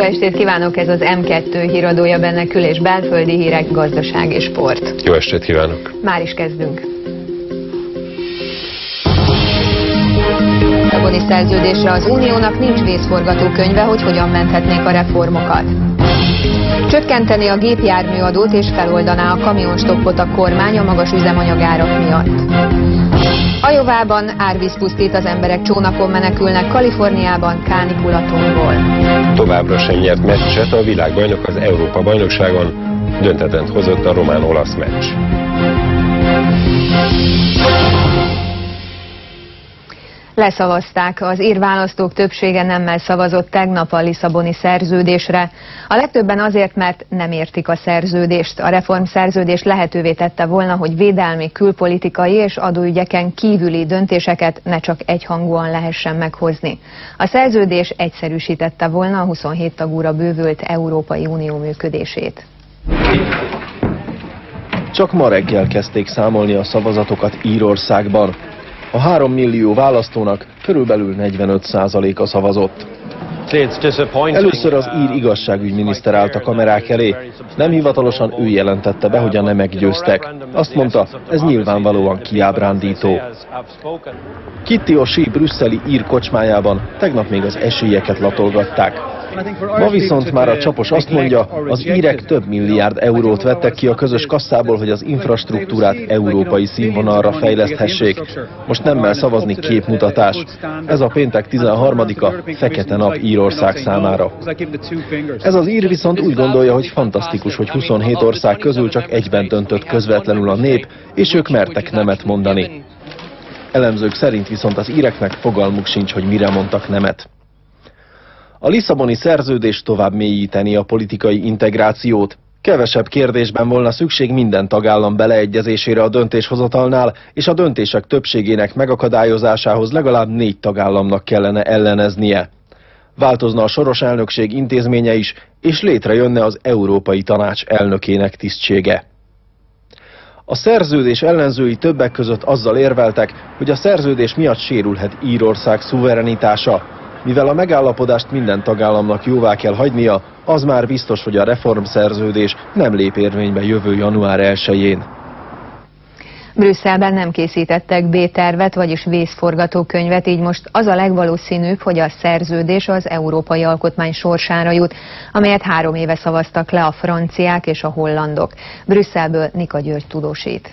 estét kívánok, ez az M2 híradója, benne kül- és belföldi hírek, gazdaság és sport. Jó estét kívánok! Már is kezdünk. A Lisszaboni szerződésre az Uniónak nincs vészforgatókönyve, hogy hogyan menthetnék a reformokat. Csökkenteni a gépjárműadót és feloldaná a kamionstoppot a kormány a magas üzemanyagárak miatt. Iowában árvíz pusztít, az emberek csónakon menekülnek, Kaliforniában kánikulatomból. Továbbra sem nyert meccset a világbajnok az Európa-bajnokságon, döntetlent hozott a román-olasz meccs. Leszavazták, az ír választók többsége nemmel szavazott tegnap a Lisszaboni szerződésre. A legtöbben azért, mert nem értik a szerződést. A reformszerződés lehetővé tette volna, hogy védelmi, külpolitikai és adóügyeken kívüli döntéseket ne csak egyhangúan lehessen meghozni. A szerződés egyszerűsítette volna a 27 tagúra bővült Európai Unió működését. Csak ma reggel kezdték számolni a szavazatokat Írországban. A 3 millió választónak körülbelül 45%-a szavazott. Először az ír igazságügyminiszter állt a kamerák elé. Nem hivatalosan ő jelentette be, hogy a nemek győztek. Azt mondta, ez nyilvánvalóan kiábrándító. Kitty O'Shea brüsszeli ír kocsmájában tegnap még az esélyeket latolgatták. Ma viszont már a csapos azt mondja, az írek több milliárd eurót vettek ki a közös kasszából, hogy az infrastruktúrát európai színvonalra fejleszthessék. Most nemmel szavazni képmutatás. Ez a péntek 13-a fekete nap Írország számára. Ez az ír viszont úgy gondolja, hogy fantasztikus, hogy 27 ország közül csak egyben döntött közvetlenül a nép, és ők mertek nemet mondani. Elemzők szerint viszont az íreknek fogalmuk sincs, hogy mire mondtak nemet. A Lisszaboni szerződés tovább mélyíteni a politikai integrációt. Kevesebb kérdésben volna szükség minden tagállam beleegyezésére a döntéshozatalnál, és a döntések többségének megakadályozásához legalább 4 tagállamnak kellene elleneznie. Változna a soros elnökség intézménye is, és létrejönne az Európai Tanács elnökének tisztsége. A szerződés ellenzői többek között azzal érveltek, hogy a szerződés miatt sérülhet Írország szuverenitása. Mivel a megállapodást minden tagállamnak jóvá kell hagynia, az már biztos, hogy a reformszerződés nem lép érvénybe jövő január 1-jén. Brüsszelben nem készítettek B-tervet, vagyis vészforgatókönyvet, így most az a legvalószínűbb, hogy a szerződés az európai alkotmány sorsára jut, amelyet 3 éve szavaztak le a franciák és a hollandok. Brüsszelből Nika György tudósít.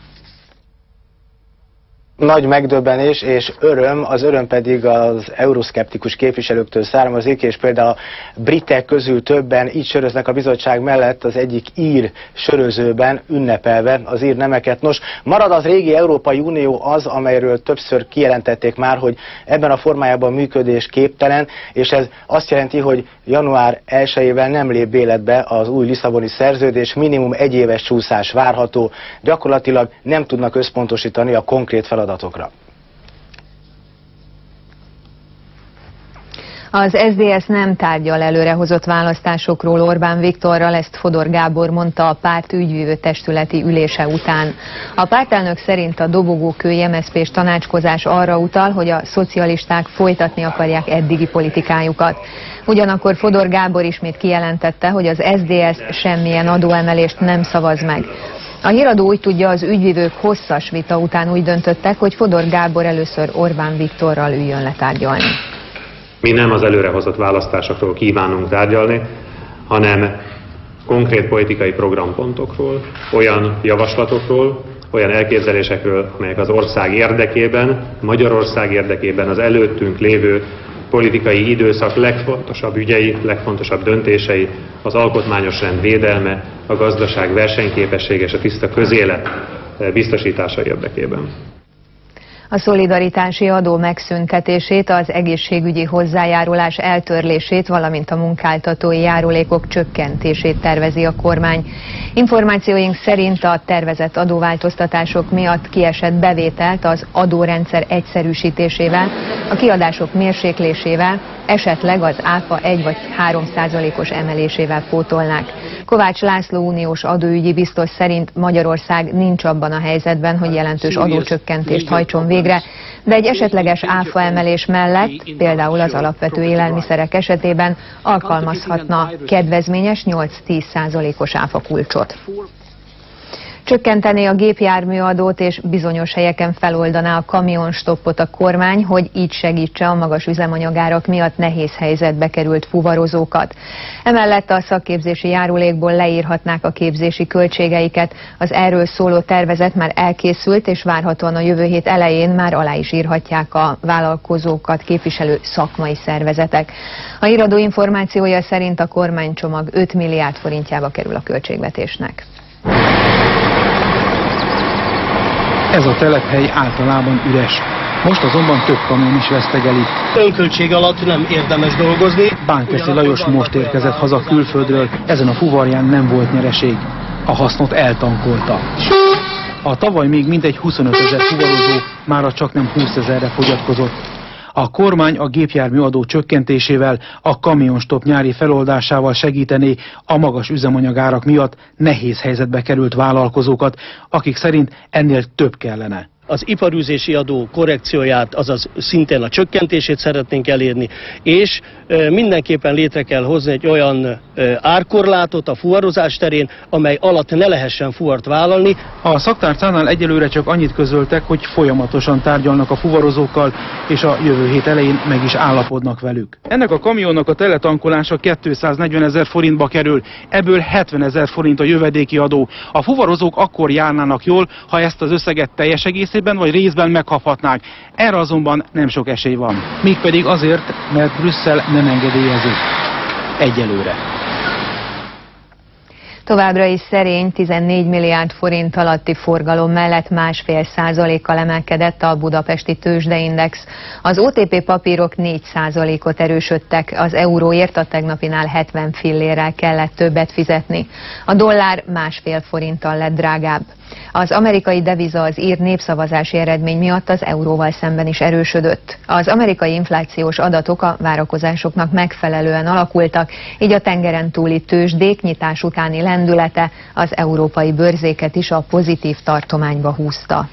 Nagy megdöbbenés és öröm, az öröm pedig az euroszkeptikus képviselőktől származik, és például a britek közül többen így söröznek a bizottság mellett az egyik ír sörözőben, ünnepelve az ír nemeket. Nos, marad az régi Európai Unió az, amelyről többször kijelentették már, hogy ebben a formájában működés képtelen, és ez azt jelenti, hogy január 1-ével nem lép életbe az új Lisszaboni szerződés, minimum 1 éves csúszás várható, gyakorlatilag nem tudnak összpontosítani a konkrét feladatokra. Az SZDSZ nem tárgyal előrehozott választásokról Orbán Viktorral, ezt Fodor Gábor mondta a párt ügyvívő testületi ülése után. A pártelnök szerint a dobogókői MSZP-s tanácskozás arra utal, hogy a szocialisták folytatni akarják eddigi politikájukat. Ugyanakkor Fodor Gábor ismét kijelentette, hogy az SZDSZ semmilyen adóemelést nem szavaz meg. A híradó úgy tudja, az ügyvívők hosszas vita után úgy döntöttek, hogy Fodor Gábor először Orbán Viktorral üljön le tárgyalni. Mi nem az előrehozott választásokról kívánunk tárgyalni, hanem konkrét politikai programpontokról, olyan javaslatokról, olyan elképzelésekről, amelyek az ország érdekében, Magyarország érdekében az előttünk lévő politikai időszak legfontosabb ügyei, legfontosabb döntései, az alkotmányos rend védelme, a gazdaság versenyképessége és a tiszta közélet biztosítása érdekében. A szolidaritási adó megszüntetését, az egészségügyi hozzájárulás eltörlését, valamint a munkáltatói járulékok csökkentését tervezi a kormány. Információink szerint a tervezett adóváltoztatások miatt kiesett bevételt az adórendszer egyszerűsítésével, a kiadások mérséklésével esetleg az áfa 1 vagy 3%-os emelésével pótolnák. Kovács László uniós adóügyi biztos szerint Magyarország nincs abban a helyzetben, hogy jelentős adócsökkentést hajtson végre, de egy esetleges áfa emelés mellett, például az alapvető élelmiszerek esetében alkalmazhatna kedvezményes 8-10%-os áfakulcsot. Csökkentené a gépjárműadót és bizonyos helyeken feloldaná a kamionstoppot a kormány, hogy így segítse a magas üzemanyagárak miatt nehéz helyzetbe került fuvarozókat. Emellett a szakképzési járulékból leírhatnák a képzési költségeiket. Az erről szóló tervezet már elkészült, és várhatóan a jövő hét elején már alá is írhatják a vállalkozókat képviselő szakmai szervezetek. A híradó információja szerint a kormánycsomag 5 milliárd forintjába kerül a költségvetésnek. Ez a telephely általában üres. Most azonban több kamion is vesztegeli. Önköltség alatt nem érdemes dolgozni. Bánkeszi Lajos most érkezett haza külföldről, ezen a fuvarján nem volt nyereség. A hasznot eltankolta. A tavaly még mintegy 25 000 fuvarozó mára csaknem 20 000-re fogyatkozott. A kormány a gépjárműadó csökkentésével, a kamionstop nyári feloldásával segítené a magas üzemanyagárak miatt nehéz helyzetbe került vállalkozókat, akik szerint ennél több kellene. Az iparűzési adó korrekcióját, azaz szintén a csökkentését szeretnénk elérni, és mindenképpen létre kell hozni egy olyan árkorlátot a fuvarozás terén, amely alatt ne lehessen fuvart vállalni. A szaktárcánál egyelőre csak annyit közöltek, hogy folyamatosan tárgyalnak a fuvarozókkal, és a jövő hét elején meg is állapodnak velük. Ennek a kamionnak a teletankolása 240 000 forintba kerül, ebből 70 000 forint a jövedéki adó. A fuvarozók akkor járnának jól, ha ezt az összeget teljes egészében vagy részben megkaphatnák. Erre azonban nem sok esély van. Mégpedig azért, mert Brüsszel nem engedélyező. Egyelőre. Továbbra is szerény 14 milliárd forint alatti forgalom mellett 1,5%-kal emelkedett a budapesti tőzsdeindex. Az OTP papírok 4%-ot erősödtek, az euróért a tegnapinál 70 fillérrel kellett többet fizetni. A dollár 1,5 forinttal lett drágább. Az amerikai deviza az ír népszavazási eredmény miatt az euróval szemben is erősödött. Az amerikai inflációs adatok a várakozásoknak megfelelően alakultak, így a tengeren túli tőzsdék nyitás utáni lendülete az európai bőrzéket is a pozitív tartományba húzta.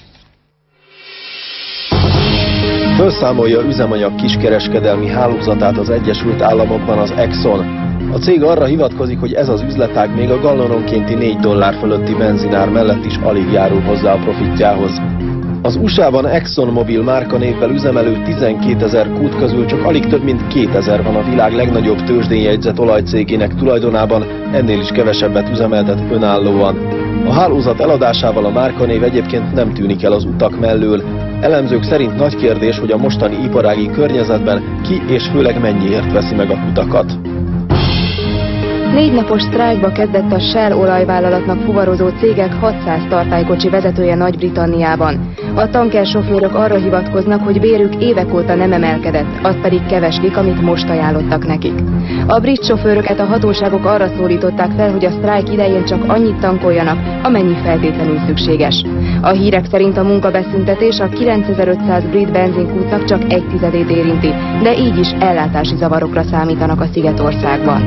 Felszámolja üzemanyag kiskereskedelmi hálózatát az Egyesült Államokban az Exxon. A cég arra hivatkozik, hogy ez az üzletág még a gallononkénti $4 fölötti benzinár mellett is alig járul hozzá a profitjához. Az USA-ban ExxonMobil márkanévvel üzemelő 12 000 kút közül csak alig több mint 2000 van a világ legnagyobb tőzsdén jegyzett olajcégének tulajdonában, ennél is kevesebbet üzemeltet önállóan. A hálózat eladásával a márkanév egyébként nem tűnik el az utak mellől. Elemzők szerint nagy kérdés, hogy a mostani iparági környezetben ki és főleg mennyiért veszi meg a kutakat. 4 napos sztrájkba kezdett a Shell olajvállalatnak fuvarozó cégek 600 tartálykocsi vezetője Nagy-Britanniában. A tankersofőrök arra hivatkoznak, hogy bérük évek óta nem emelkedett, az pedig keveslik, amit most ajánlottak nekik. A brit sofőröket a hatóságok arra szólították fel, hogy a sztrájk idején csak annyit tankoljanak, amennyi feltétlenül szükséges. A hírek szerint a munkabeszüntetés a 9500 brit benzinkútnak csak 1/10-ét érinti, de így is ellátási zavarokra számítanak a Szigetországban.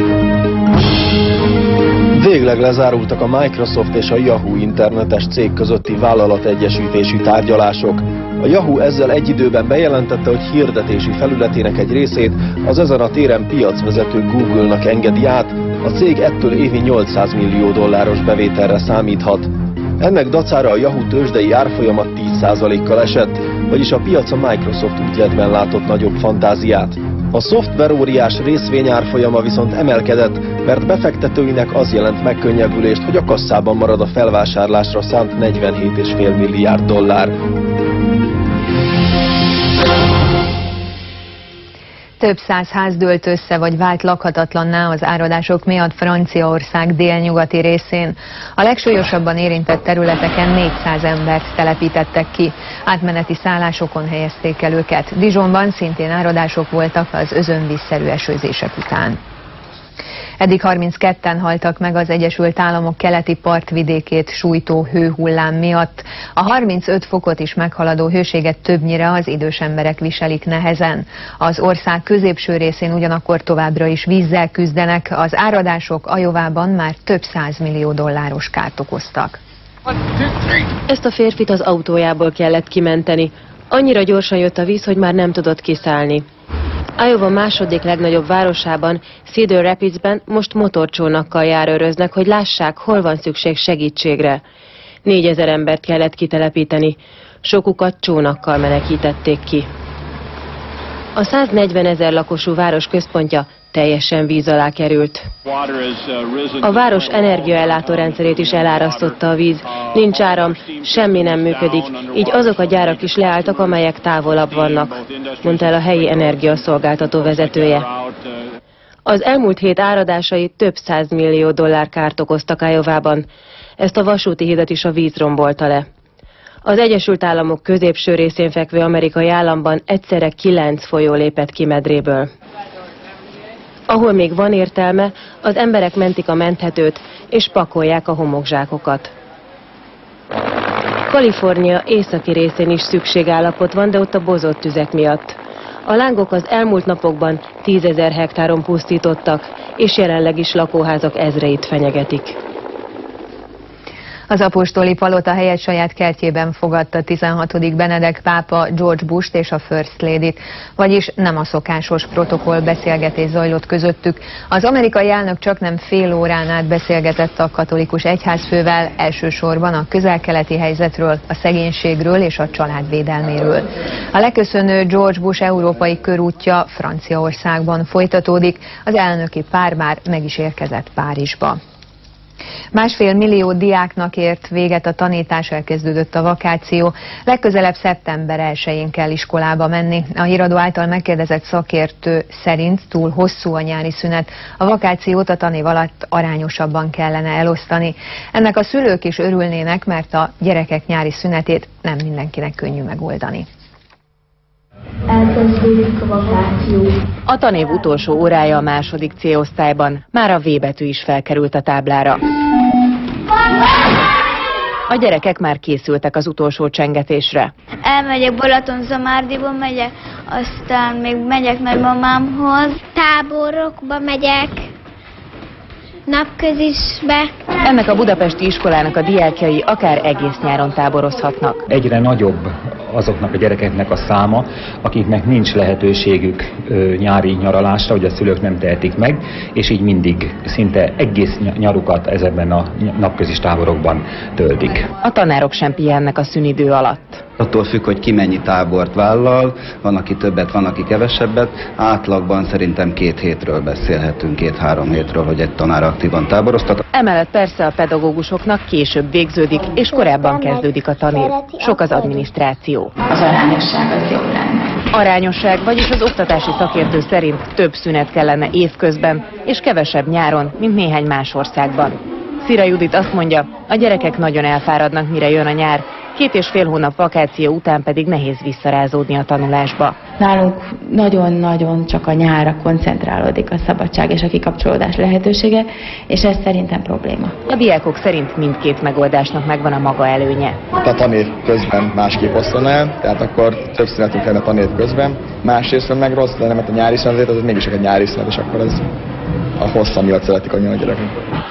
Végleg lezárultak a Microsoft és a Yahoo internetes cég közötti vállalategyesítési tárgyalások. A Yahoo ezzel egy időben bejelentette, hogy hirdetési felületének egy részét az ezen a téren piacvezető Google-nak engedi át, a cég ettől évi $800 millió bevételre számíthat. Ennek dacára a Yahoo tőzsdei árfolyama 10%-kal esett, vagyis a piac a Microsoft ügyletben látott nagyobb fantáziát. A szoftveróriás részvényárfolyama viszont emelkedett, mert befektetőinek az jelent megkönnyebbülést, hogy a kasszában marad a felvásárlásra szánt $47,5 milliárd. Több száz ház dőlt össze vagy vált lakhatatlanná az áradások miatt Franciaország délnyugati részén. A legsúlyosabban érintett területeken 400 embert telepítettek ki. Átmeneti szállásokon helyezték el őket. Dijonban szintén áradások voltak az özönvízszerű esőzések után. Eddig 32-en haltak meg az Egyesült Államok keleti partvidékét sújtó hőhullám miatt. A 35 fokot is meghaladó hőséget többnyire az idős emberek viselik nehezen. Az ország középső részén ugyanakkor továbbra is vízzel küzdenek, az áradások Iowában már több $100 millió kárt okoztak. Ezt a férfit az autójából kellett kimenteni. Annyira gyorsan jött a víz, hogy már nem tudott kiszállni. Iowa második legnagyobb városában, Cedar Rapidsben most motorcsónakkal járőröznek, hogy lássák, hol van szükség segítségre. 4000 embert kellett kitelepíteni. Sokukat csónakkal menekítették ki. A 140 000 lakosú város központja teljesen víz alá került. A város energiaellátó rendszerét is elárasztotta a víz. Nincs áram, semmi nem működik, így azok a gyárak is leálltak, amelyek távolabb vannak, mondta el a helyi energiaszolgáltató vezetője. Az elmúlt hét áradásai több $100 millió kárt okoztak Iowában. Ezt a vasúti hidat is a víz rombolta le. Az Egyesült Államok középső részén fekvő amerikai államban egyszerre 9 folyó lépett ki medréből. Ahol még van értelme, az emberek mentik a menthetőt, és pakolják a homokzsákokat. Kalifornia északi részén is szükségállapot van, de ott a bozott tüzek miatt. A lángok az elmúlt napokban 10 000 hektáron pusztítottak, és jelenleg is lakóházak ezreit fenyegetik. Az apostoli palota helyett saját kertjében fogadta 16. Benedek pápa George Bush-t és a First Lady-t, vagyis nem a szokásos protokoll beszélgetés zajlott közöttük. Az amerikai elnök csaknem fél órán át beszélgetett a katolikus egyházfővel, elsősorban a közel-keleti helyzetről, a szegénységről és a család védelméről. A leköszönő George Bush európai körútja Franciaországban folytatódik, az elnöki pár már meg is érkezett Párizsba. 1,5 millió diáknak ért véget a tanítás, elkezdődött a vakáció. Legközelebb szeptember 1-én kell iskolába menni. A híradó által megkérdezett szakértő szerint túl hosszú a nyári szünet. A vakációt a tanév alatt arányosabban kellene elosztani. Ennek a szülők is örülnének, mert a gyerekek nyári szünetét nem mindenkinek könnyű megoldani. Elkezdődik a vakáció. A tanév utolsó órája a második C-osztályban. Már a V betű is felkerült a táblára. A gyerekek már készültek az utolsó csengetésre. Elmegyek Balatonszamárdiba, megyek, aztán még megyek nagymamámhoz. Táborokba megyek, napközisbe. Ennek a budapesti iskolának a diákjai akár egész nyáron táborozhatnak. Egyre nagyobb azoknak a gyerekeknek a száma, akiknek nincs lehetőségük nyári nyaralásra, hogy a szülők nem tehetik meg, és így mindig szinte egész nyarukat ezekben a napközis táborokban töltik. A tanárok sem pihennek a szünidő alatt. Attól függ, hogy ki mennyi tábort vállal, van, aki többet, van, aki kevesebbet. Átlagban szerintem 2 hétről beszélhetünk, 2-3 hétről, hogy egy tanár aktívan táboroztat. Emellett persze a pedagógusoknak később végződik, és korábban kezdődik a tanév. Sok az adminisztráció. Az arányosság az jobb lenne. Arányosság, vagyis az oktatási szakértő szerint több szünet kellene évközben, és kevesebb nyáron, mint néhány más országban. Szira Judit azt mondja, a gyerekek nagyon elfáradnak, mire jön a nyár, 2,5 hónap vakáció után pedig nehéz visszarázódni a tanulásba. Nálunk nagyon-nagyon csak a nyárra koncentrálódik a szabadság és a kikapcsolódás lehetősége, és ez szerintem probléma. A diákok szerint mindkét megoldásnak megvan a maga előnye. A tanév közben másképp oszlana el, tehát akkor több szünetünk lenne tanév közben. Másrészt meg rossz, de nem a nyári szünet, az mégis egy nyári szünet, és akkor ez a hossza miatt szeretik annyi a gyerekek.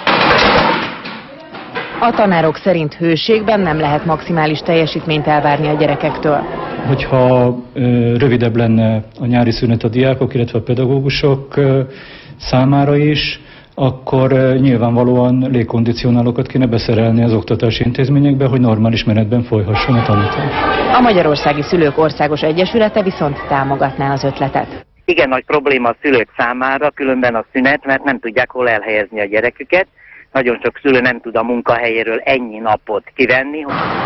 A tanárok szerint hőségben nem lehet maximális teljesítményt elvárni a gyerekektől. Hogyha rövidebb lenne a nyári szünet a diákok, illetve a pedagógusok számára is, akkor nyilvánvalóan légkondicionálókat kéne beszerelni az oktatási intézményekbe, hogy normális menetben folyhasson a tanítás. A Magyarországi Szülők Országos Egyesülete viszont támogatná az ötletet. Igen nagy probléma a szülők számára, különben a szünet, mert nem tudják hol elhelyezni a gyereküket. Nagyon sok szülő nem tud a munkahelyéről ennyi napot kivenni.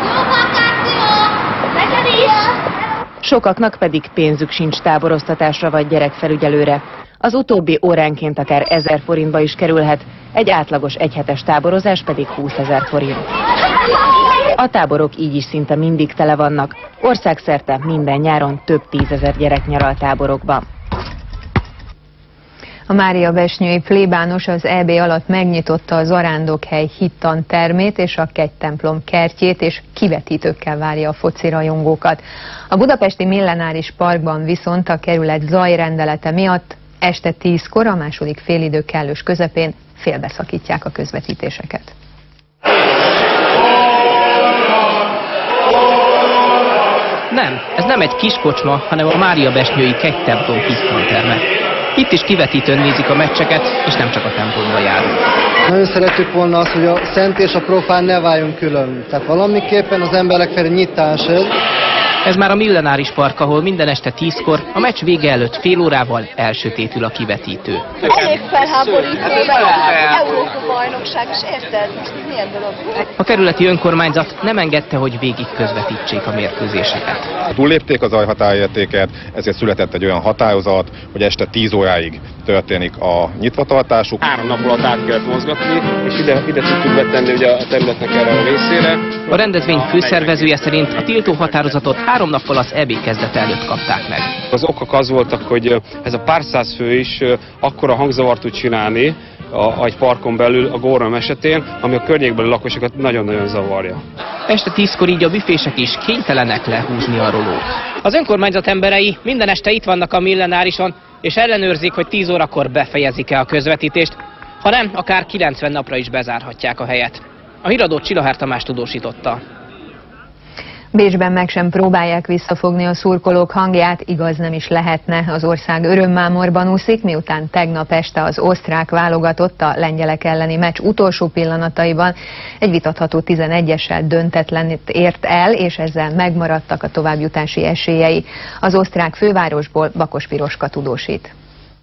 Sokaknak pedig pénzük sincs táboroztatásra vagy gyerekfelügyelőre. Az utóbbi óránként akár 1000 forintba is kerülhet, egy átlagos egyhetes táborozás pedig 20 000 forint. A táborok így is szinte mindig tele vannak. Országszerte minden nyáron több 10 000 gyerek nyaral táborokban. A máriabesnyői plébános az EB alatt megnyitotta a Zarándokhely hittantermét és a Kegytemplom kertjét, és kivetítőkkel várja a foci rajongókat. A budapesti Millenáris Parkban viszont a kerület zajrendelete miatt este 10-kor a második félidő kellős közepén félbeszakítják a közvetítéseket. Nem, ez nem egy kis kocsma, hanem a máriabesnyői Kegytemplom hittanterme. Itt is kivetítőn nézik a meccseket, és nem csak a templomba járunk. Nagyon szeretjük volna azt, hogy a szent és a profán ne váljon külön. Tehát valamiképpen az emberek felé nyitás ez. Ez már a Millenáris Park, ahol minden este 10-kor a meccs vége előtt fél órával elsötétül a kivetítő. Elég felháborító, Európa-bajnokság, és érted? Milyen dolog? A kerületi önkormányzat nem engedte, hogy végig közvetítsék a mérkőzéseket. Túllépték a zajhatárértéket, ezért született egy olyan határozat, hogy este 10 óráig történik a nyitvatartásuk. 3 nap alatt át kellett mozgatni, és ide tudtuk betenni ugye a területnek erre a részére. A rendezvény főszervezője szerint a tiltó határozatot 3 nappal az EB kezdete előtt kapták meg. Az okok az voltak, hogy ez a pár száz fő is akkora hangzavart tud csinálni egy parkon belül a Gorham esetén, ami a környékbeli lakosokat nagyon-nagyon zavarja. Este 10-kor így a büfések is kénytelenek lehúzni a rolót. Az önkormányzat emberei minden este itt vannak a Millenárison, és ellenőrzik, hogy 10 órakor befejezik-e a közvetítést, ha nem, akár 90 napra is bezárhatják a helyet. A híradót Csilahár Tamás tudósította. Bécsben meg sem próbálják visszafogni a szurkolók hangját, igaz nem is lehetne. Az ország örömmámorban úszik, miután tegnap este az osztrák válogatott a lengyelek elleni meccs utolsó pillanataiban egy vitatható 11-essel döntetlenit ért el, és ezzel megmaradtak a továbbjutási esélyei. Az osztrák fővárosból Bakos Piroska tudósít.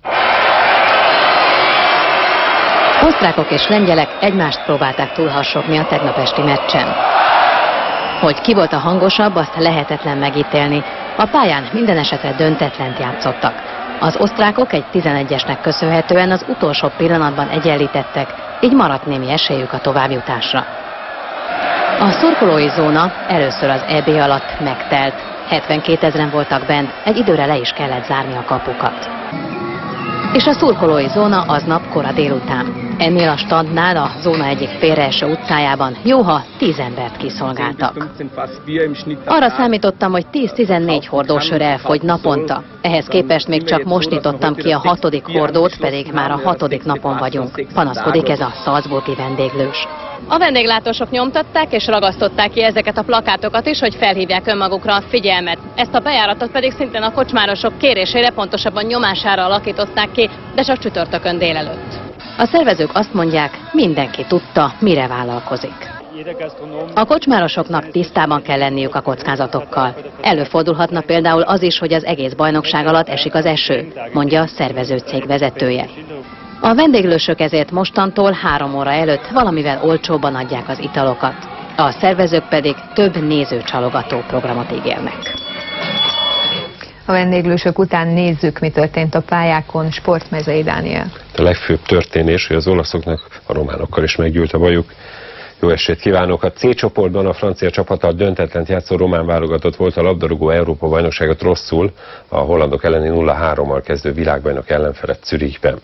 Osztrákok és lengyelek egymást próbálták túlharsogni a tegnap esti meccsen. Hogy ki volt a hangosabb, azt lehetetlen megítélni. A pályán minden esetre döntetlent játszottak. Az osztrákok egy 11-esnek köszönhetően az utolsó pillanatban egyenlítettek, így maradt némi esélyük a továbbjutásra. A szurkolói zóna először az EB alatt megtelt. 72 000-en voltak bent, egy időre le is kellett zárni a kapukat. És a szurkolói zóna aznap kora délután. Ennél a standnál a zóna egyik félreeső utcájában jóha 10 embert kiszolgáltak. Arra számítottam, hogy 10-14 hordósör elfogy naponta. Ehhez képest még csak most nyitottam ki a 6. hordót, pedig már a 6. napon vagyunk. Panaszkodik ez a salzburgi vendéglős. A vendéglátósok nyomtatták és ragasztották ki ezeket a plakátokat is, hogy felhívják önmagukra a figyelmet. Ezt a bejáratot pedig szintén a kocsmárosok kérésére, pontosabban nyomására alakították ki, de csak csütörtökön délelőtt. A szervezők azt mondják, mindenki tudta, mire vállalkozik. A kocsmárosoknak tisztában kell lenniük a kockázatokkal. Előfordulhatna például az is, hogy az egész bajnokság alatt esik az eső, mondja a szervezőcég vezetője. A vendéglősök ezért mostantól 3 óra előtt valamivel olcsóbban adják az italokat. A szervezők pedig több nézőcsalogató programot ígérnek. A vendéglősök után nézzük, mi történt a pályákon. Sportmezei Dániel. A legfőbb történés, hogy az olaszoknak a románokkal is meggyűlt a bajuk. Jó estét kívánok! A C csoportban a francia csapattal döntetlent játszó román válogatott volt a labdarúgó Európa-bajnokságot rosszul, a hollandok elleni 0-3-mal kezdő világbajnok ellenfele Zürichben.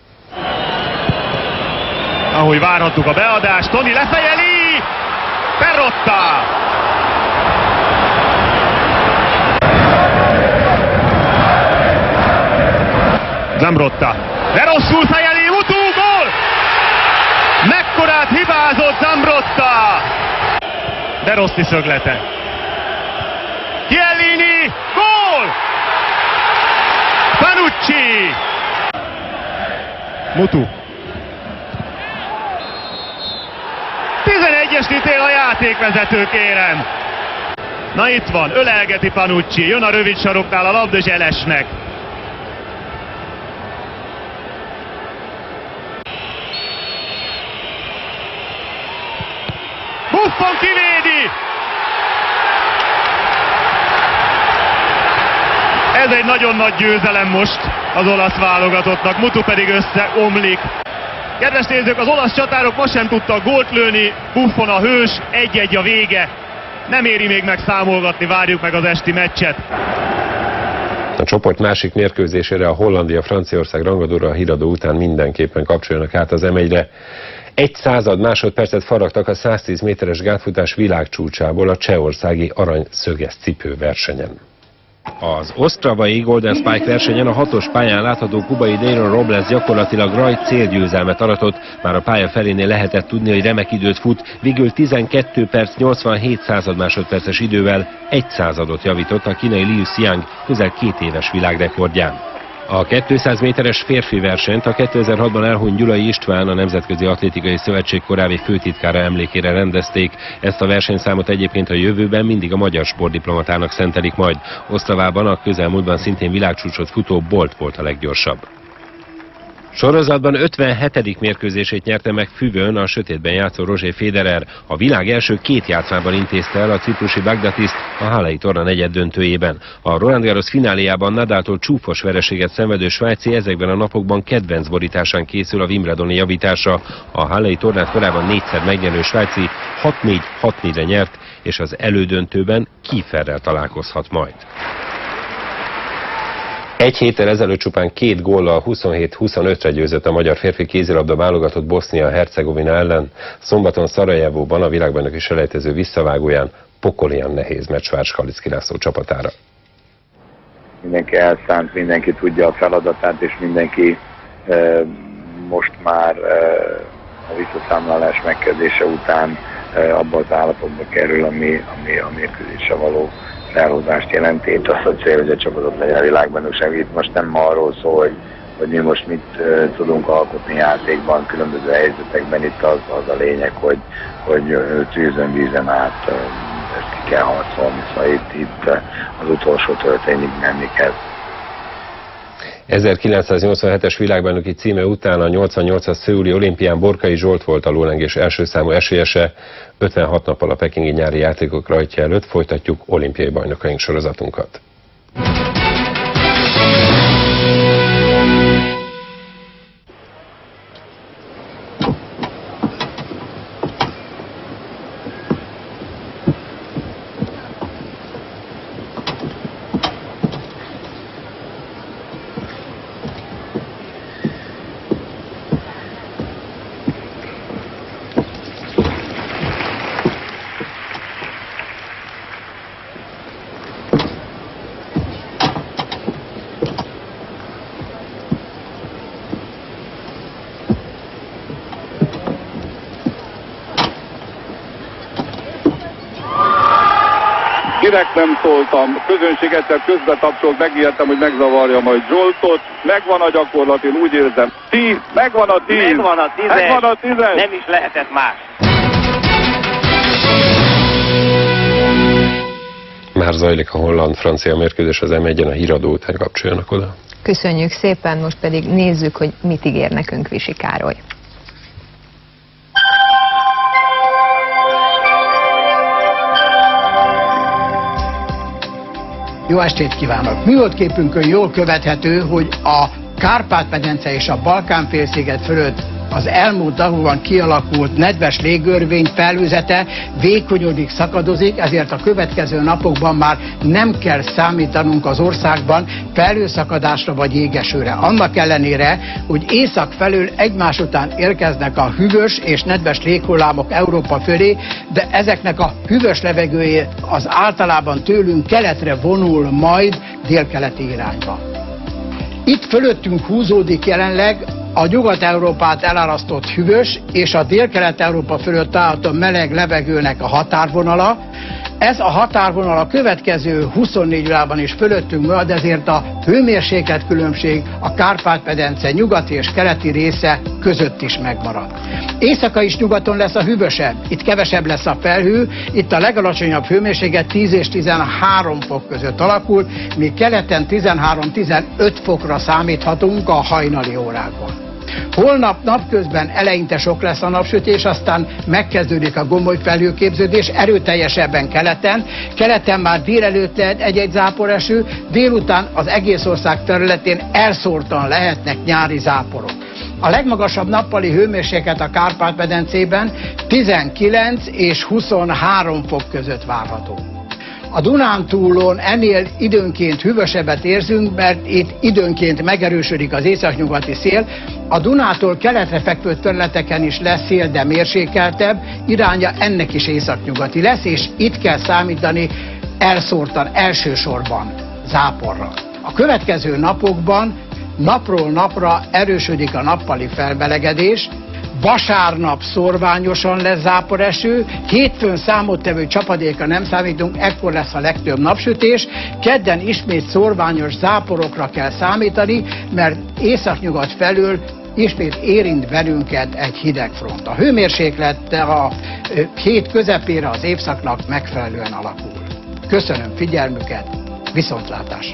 Ahogy várhattuk a beadást, Toni lefejeli! Perotta! Zambrotta. De rosszul fejeli, Mutu, gól! Mekkorát hibázott Zambrotta! De Rossi szöglete. Chiellini, gól! Panucci! Mutu. 11-est ítél a játékvezető, kérem. Na itt van, ölelgeti Panucci, jön a rövid saroknál a labda Zselesnek. Buffon kivédi! Ez egy nagyon nagy győzelem most az olasz válogatottnak, Mutu pedig összeomlik. Kedves nézők, az olasz csatárok most sem tudtak gólt lőni, Buffon a hős, 1-1 a vége. Nem éri még megszámolgatni, várjuk meg az esti meccset. A csoport másik mérkőzésére, a Hollandia-Franciaország rangadóra a híradó után mindenképpen kapcsoljanak át az M1-re. 1/100 másodpercet faragtak a 110 méteres gátfutás világcsúcsából a csehországi aranyszöges cipő versenyen. Az osztravai Golden Spike versenyen a 6-os pályán látható kubai Daron Robles gyakorlatilag rajt célgyőzelmet aratott, már a pálya felénél lehetett tudni, hogy remek időt fut, végül 12 perc 87 másodperces idővel 1/100-ot javított a kínai Liu Xiang közel 2 éves világrekordján. A 200 méteres férfi versenyt a 2006-ban elhunyt Gyulai István, a Nemzetközi Atlétikai Szövetség korábbi főtitkára emlékére rendezték. Ezt a versenyszámot egyébként a jövőben mindig a magyar sportdiplomatának szentelik majd. Osztravában a közelmúltban szintén világcsúcsot futó Bolt volt a leggyorsabb. Sorozatban 57. mérkőzését nyerte meg füvön a sötétben játszó Roger Federer. A világ első 2 játszmában intézte el a ciprusi Bagdatiszt a hálai torna negyeddöntőjében. A Roland Garros fináléjában Nadaltól csúfos vereséget szenvedő svájci ezekben a napokban kedvenc borításán készül a wimbledoni javítása. A hálai tornát korábban 4-szer megnyerő svájci 6-4, 6-4-re nyert, és az elődöntőben Kieferrel találkozhat majd. Egy héttel ezelőtt csupán 2 góllal 27-25-re győzött a magyar férfi kézilabda válogatott Bosznia-Hercegovina ellen. Szombaton Szarajevóban a világbajnoki selejtező visszavágóján pokolian nehéz meccs várt Skalicki László csapatára. Mindenki elszánt, mindenki tudja a feladatát, és mindenki most már a visszaszámlálás megkezdése után abba az állapotba kerül, ami a mérkőzésre való felhozást jelenti. Itt az a cél, hogy a csapatot legyen a világbajnokság. Itt most nem arról szól, hogy mi most mit tudunk alkotni játékban, különböző helyzetekben. Itt az a lényeg, hogy tűzön, vízen át ezt ki kell harcolni. Szóval itt az utolsó töltényig menni kell. 1987-es világbajnoki címe után a 88-as szöuli olimpián Borkai Zsolt volt a lólengés első számú esélyese. 56 nappal a pekingi nyári játékok rajtja előtt folytatjuk olimpiai bajnokaink sorozatunkat. Direkt nem szóltam, közönség egyszer közbe tapsolt, megijedtem, hogy megzavarja majd Zsoltot. Megvan a gyakorlat, én úgy érzem. 10, megvan a 10. Megvan a 10. Megvan a 10. Nem is lehetett más. Már zajlik a holland-francia mérkőzés az M1-en, a híradó után kapcsoljanak oda. Köszönjük szépen, most pedig nézzük, hogy mit ígér nekünk Visi Károly. Jó estét kívánok! Műholdképünkön jól követhető, hogy a Kárpát-medence és a Balkán-félsziget fölött az elmúlt napokban kialakult nedves légörvény felhőzete vékonyodik, szakadozik, ezért a következő napokban már nem kell számítanunk az országban felhőszakadásra vagy jégesőre. Annak ellenére, hogy észak felől egymás után érkeznek a hűvös és nedves léghullámok Európa fölé, de ezeknek a hűvös levegője az általában tőlünk keletre vonul majd délkeleti irányba. Itt fölöttünk húzódik jelenleg a Nyugat-Európát elárasztott hűvös és a Dél-Kelet-Európa fölött található meleg levegőnek a határvonala. Ez a határvonal a következő 24 órában is fölöttünk marad, ezért a hőmérséklet különbség a Kárpát-medence nyugati és keleti része között is megmarad. Éjszaka is nyugaton lesz a hűvösebb, itt kevesebb lesz a felhő, itt a legalacsonyabb hőmérséklet 10 és 13 fok között alakul, míg keleten 13-15 fokra számíthatunk a hajnali órákban. Holnap napközben eleinte sok lesz a napsütés, aztán megkezdődik a gomoly felhőképződés, erőteljesebben keleten. Keleten már délelőtt lehet egy-egy záporeső, délután az egész ország területén elszórtan lehetnek nyári záporok. A legmagasabb nappali hőmérséklet a Kárpát-medencében 19 és 23 fok között várható. A Dunántúlon ennél időnként hűvösebbet érzünk, mert itt időnként megerősödik az északnyugati szél. A Dunától keletre fekvő területeken is lesz szél, de mérsékeltebb, iránya ennek is északnyugati lesz, és itt kell számítani elszórtan elsősorban záporra. A következő napokban napról napra erősödik a nappali felmelegedés, vasárnap szórványosan lesz záporeső, hétfőn számottevő csapadékra nem számítunk, ekkor lesz a legtöbb napsütés, kedden ismét szórványos záporokra kell számítani, mert északnyugat felől ismét érint bennünket egy hidegfront. A hőmérséklet a hét közepére az évszaknak megfelelően alakul. Köszönöm figyelmüket, viszontlátásra!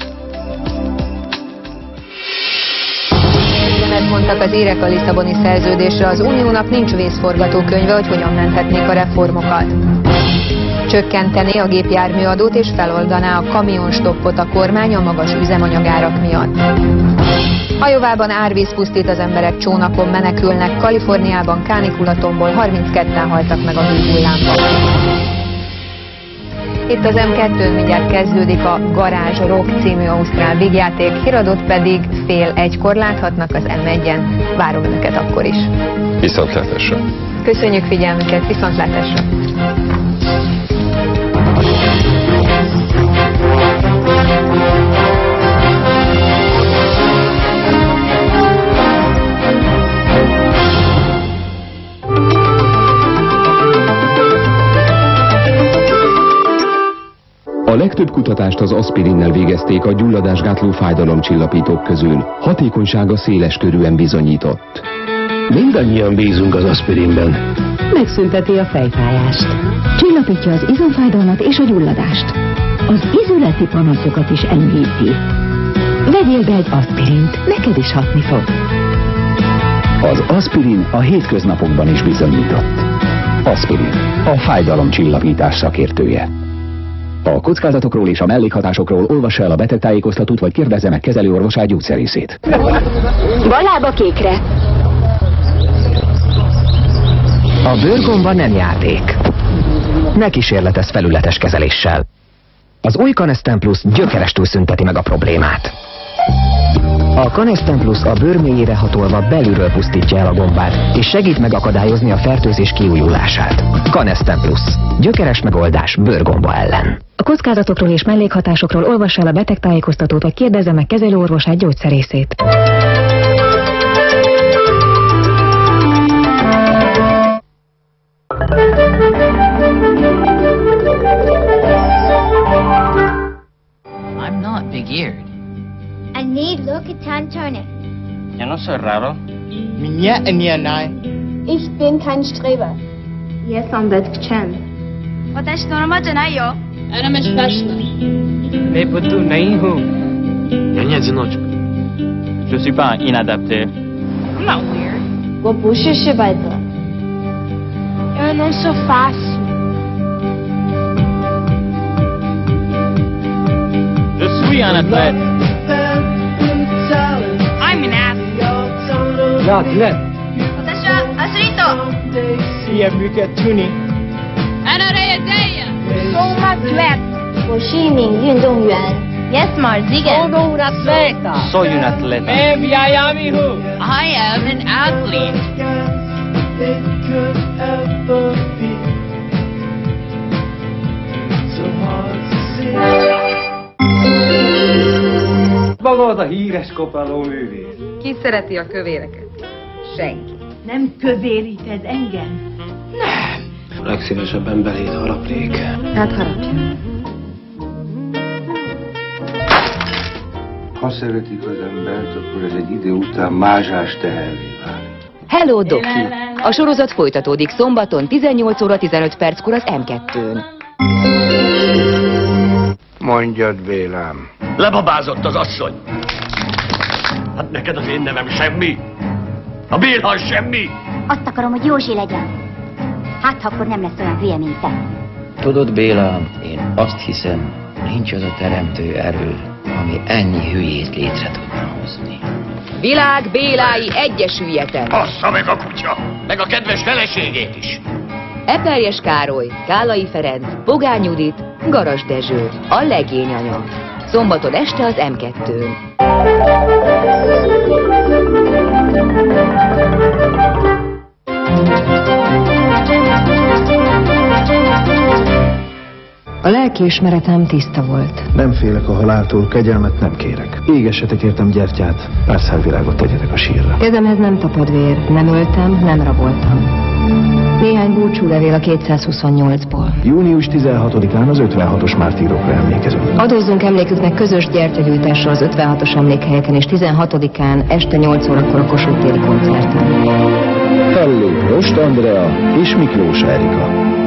Nemet mondtak az érek a Lisszaboni szerződésre, az Uniónak nincs vészforgatókönyve, hogy hogyan menthetnék a reformokat. Csökkentené a gépjárműadót és feloldaná a kamionstoppot a kormány a magas üzemanyagárak miatt. Ajovában árvíz pusztít, az emberek csónakon menekülnek, Kaliforniában kánikulatomból 32-en haltak meg a hőhullámban. Itt az M2-n mindjárt kezdődik a Garage Rock című ausztrál vígjáték, híradót pedig 12:30-kor láthatnak az M1-en. Várom Önöket akkor is. Viszontlátásra! Köszönjük figyelmüket, viszontlátásra! A legtöbb kutatást az aspirinnel végezték a gyulladásgátló fájdalomcsillapítók közül. Hatékonysága széles körűen bizonyított. Mindannyian bízunk az aspirinben. Megszünteti a fejfájást. Csillapítja az izomfájdalmat és a gyulladást. Az izületi panaszokat is enyhíti. Vegyél be egy aspirint, neked is hatni fog. Az aspirin a hétköznapokban is bizonyított. Aspirin, a fájdalomcsillapítás szakértője. A kockázatokról és a mellékhatásokról olvassa el a betegtájékoztatót, vagy kérdezze meg kezelőorvosát, gyógyszerészét. Balába kékre! A bőrgomba nem játék. Ne kísérletezz felületes kezeléssel. Az új Canesten Plus gyökerestül szünteti meg a problémát. A Canesten Plus a bőr mélyére hatolva belülről pusztítja el a gombát, és segít megakadályozni a fertőzés kiújulását. Canesten Plus. Gyökeres megoldás bőrgomba ellen. A kockázatokról és mellékhatásokról olvassa el a betegtájékoztatót, vagy kérdezze meg kezelőorvosát, gyógyszerészét. I'm not big-eared. I need look at Tan Turner. Yo no soy raro. Ich bin kein Streber. Jestem Betchen. Watashi normalじゃないよ. أنا مش فاشلة. Mais Putu नहीं हूँ. Я не одиночка. Je suis pas inadapté. I'm not weird. 我不是失败者. Eu não sou fácil. Je suis un athlète. I'm an athlete. Я атлет. 私はアスリート. Я مكتوني. أنا رياضية. Sou uma atleta. 我是一名运动员. Yes, Marzigan. Sono un atleta. Soy un atleta. मैं व्यायामी हूँ. I am an athlete. Maga az a híres kopáló művész. Ki szereti a kövéreket? Senki. Nem kövéríted engem? Legszívesebben beléd harapnék. Hát harapjon. Ha szeretik az embert, akkor ez egy idő után mázsás teherré válik. Hello, Doki! A sorozat folytatódik szombaton 18 óra 15 perckor az M2-n. Mondjad, Bélám. Lebabázott az asszony. Hát neked az én nevem semmi. A Bélhan semmi. Azt akarom, hogy Józsi legyen. Hát, ha akkor nem lesz olyan hülye, mint te. Tudod, Bélám, én azt hiszem, nincs az a teremtő erő, ami ennyi hülyét létre tudna hozni. Világ Bélái egyesüljetek! Bassza meg a kutya, meg a kedves feleségét is. Eperjes Károly, Kállai Ferenc, Pogány Judit, Garas Dezső, a legényanya. Szombaton este az M2-n. A lelkiismeretem tiszta volt. Nem félek a haláltól, kegyelmet nem kérek. Égessetek értem gyertyát, álszárvirágot tegyetek a sírra. Kezemhez nem tapad vér, nem öltem, nem raboltam. Néhány búcsúlevél a 228-ból. Június 16-án az 56-os mártírokra emlékezünk. Adózzunk emléküknek közös gyertyagyújtásra az 56-os emlékhelyeken, és 16-án este 8 órakor a Kossuth téri koncerten. Fellép Rost Andrea és Miklós Erika.